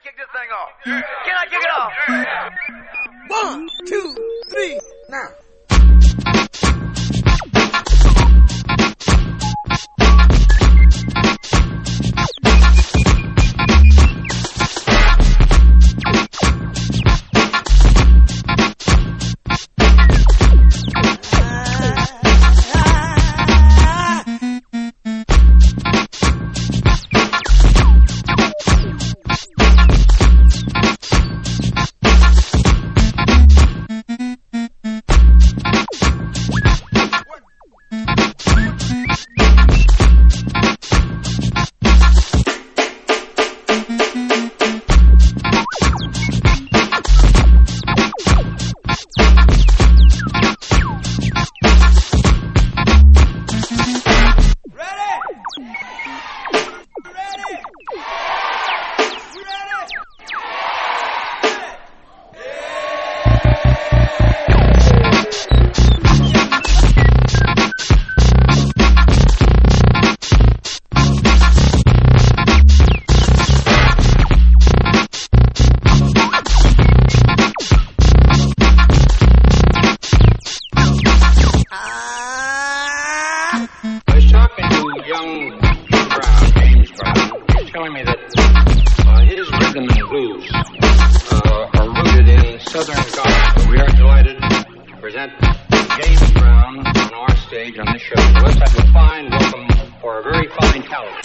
kick this thing off? Can I kick it off? 1, 2, 3, now. Telling me that his rhythm and blues are rooted in Southern gospel. We are delighted to present James Brown on our stage on this show. So let's have a fine welcome for a very fine talent.